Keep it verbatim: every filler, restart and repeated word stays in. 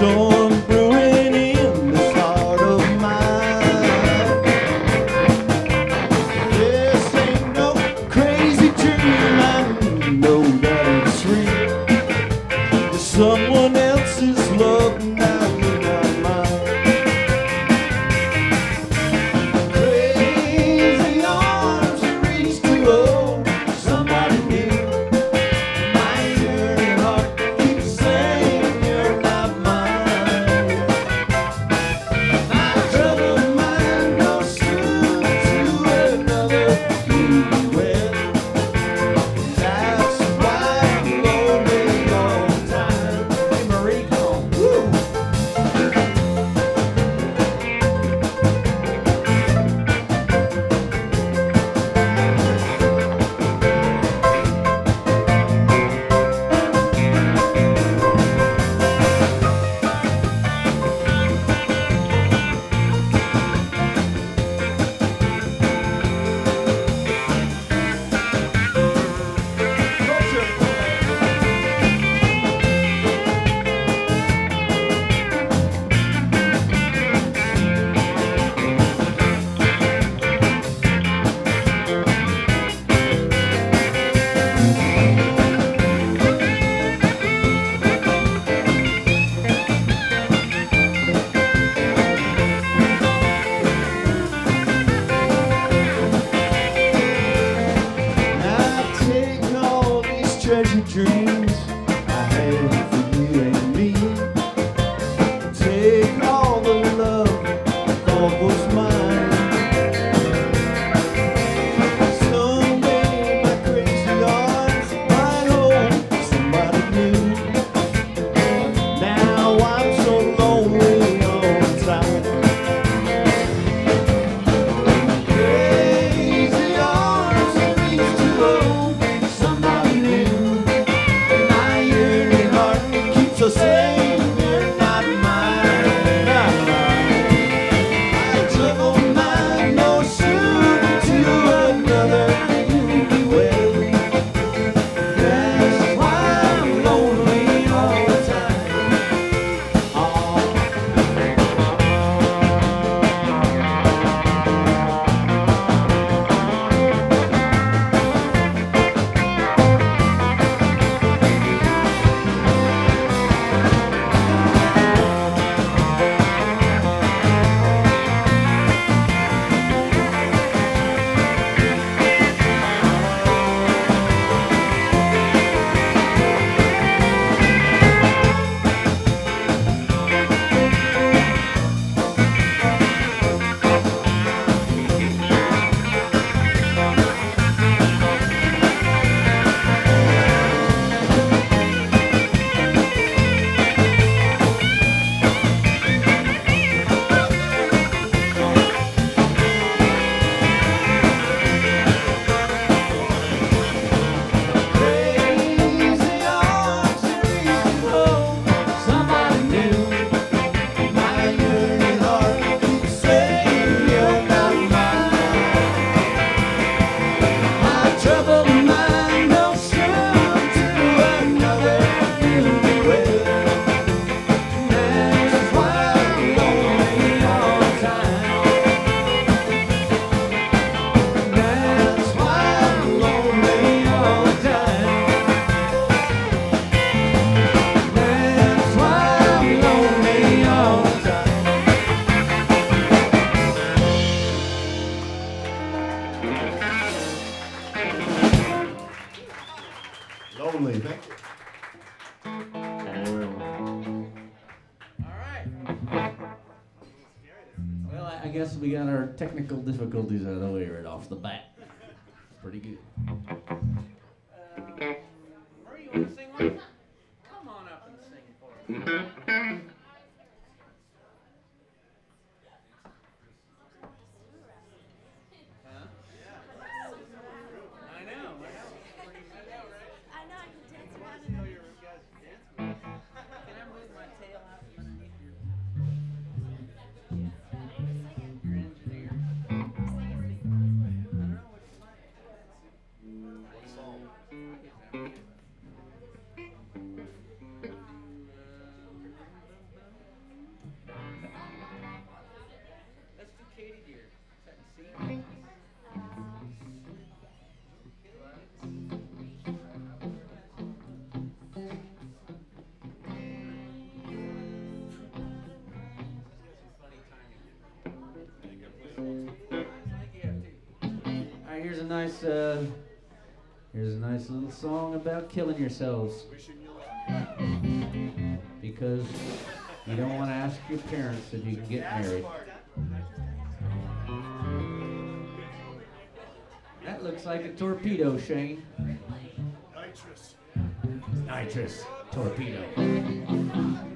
storm brewing in this heart of mine. This ain't no crazy dream, I know that it's real. There's someone else's love now in my mind. Crazy arms reach to hold somebody new. My yearning heart keeps saying you're not mine. My troubled mind goes soon to another you be with. That's why I'm lonely all the time. Hey Marie, come on. Woo! I've taken all these treasure dreams I had for you and me. Take all the love I thought was mine. Someday my crazy arms might hold somebody new. Now I'm so lonely all the time. Crazy arms reach to hold somebody new. My yearning heart keeps us saying you're not mine, not mine. My troubled mind knows soon to another you'll be with. That's why I'm lonely all the time. Oh. Crazy arms reach to hold somebody new. My yearning heart keeps saying you're not mine. My troubled mind knows soon to another you'll be with. That's why I'm lonely all the time. That's why I'm lonely all the time. That's why I'm lonely all the time. Lonely, thank you. All right. Well, I I guess we got our technical difficulties out of the way right off the bat. Pretty good. Marie, you want to sing one? Come on up and sing for us. Huh? I know, I know. I know, right? I know I can dance I around see how it. your guys dance with it. Can I move my tail out from underneath your, your engineer? I don't know what you like. What song? Uh, a nice, uh, here's a nice little song about killing yourselves. Because you don't want to ask your parents if you can get married. That looks like a torpedo, Shane. Nitrous. Nitrous torpedo.